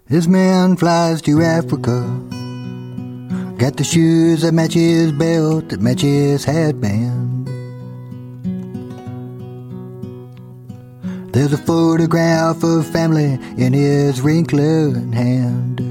This man flies to Africa, got the shoes that match his belt, that match his headband. There's a photograph of family in his wrinkling hand.